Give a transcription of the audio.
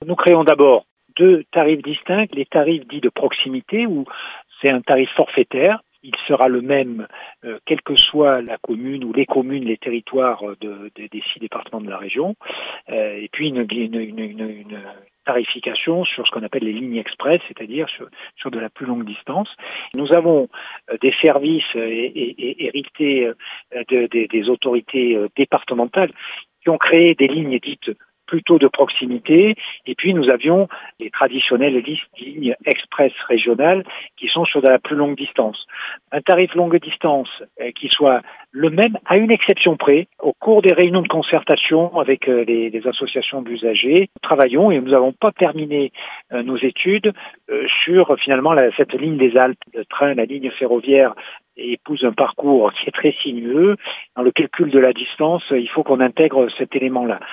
Nous créons d'abord deux tarifs distincts, les tarifs dits de proximité où c'est un tarif forfaitaire. Il sera le même quelle que soit la commune ou les communes, les territoires des 6 départements de la région. Et puis une tarification sur ce qu'on appelle les lignes express, c'est-à-dire sur de la plus longue distance. Nous avons des services hérités des autorités départementales qui ont créé des lignes dites plutôt de proximité, et puis nous avions les traditionnelles lignes express régionales qui sont sur de la plus longue distance. Un tarif longue distance qui soit le même, à une exception près. Au cours des réunions de concertation avec les associations d'usagers, nous travaillons et nous n'avons pas terminé nos études sur finalement cette ligne des Alpes. Le train, la ligne ferroviaire épouse un parcours qui est très sinueux. Dans le calcul de la distance, il faut qu'on intègre cet élément-là.